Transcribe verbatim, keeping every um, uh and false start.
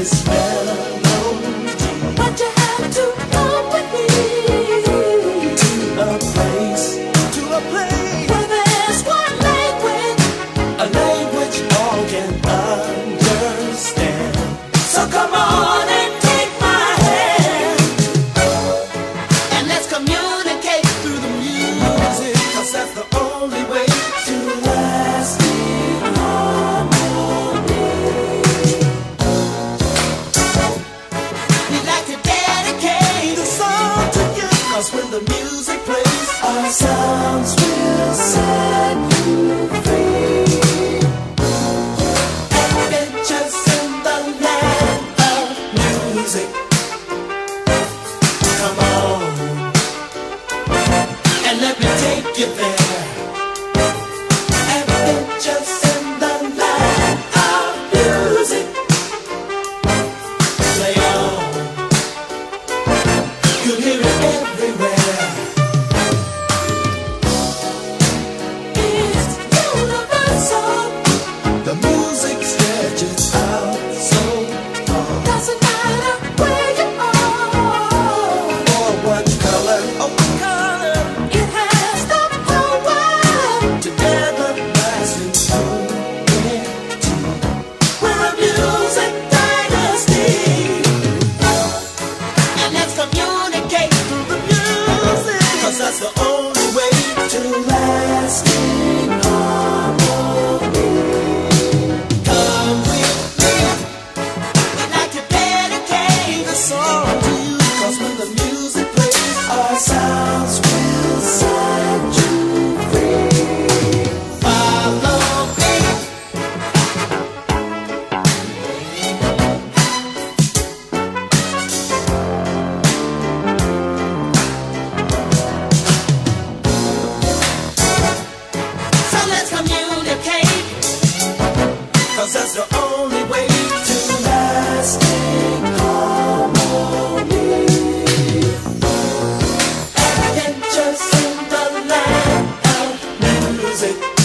this melody. But you have to come with me To a place, to a place where there's one language, a language all can understand. so come on and take my hand, and let's communicate through the music, 'Cause that's the only way to lasting harmony. We'd like to dedicate the song to you. 'Cause when the music plays, our sounds will set you free. Adventures in the land of music, come on, and let me take you there. Adventures in the land of music. play on. You'll hear it everywhere. It's universal. The music stretches out so far. Doesn't matter where you are. Or what color, oh what color, It has the power. together lasting unity. We're a music dynasty, and let's communicate through the music. 'Cause that's the only way To lasting harmony. come with me. We'd like to dedicate The song to you. 'Cause when the music plays, our sounds will set you free. follow me. So let's communicate 'Cause that's the only way to lasting harmony. Adventures in the land of to music.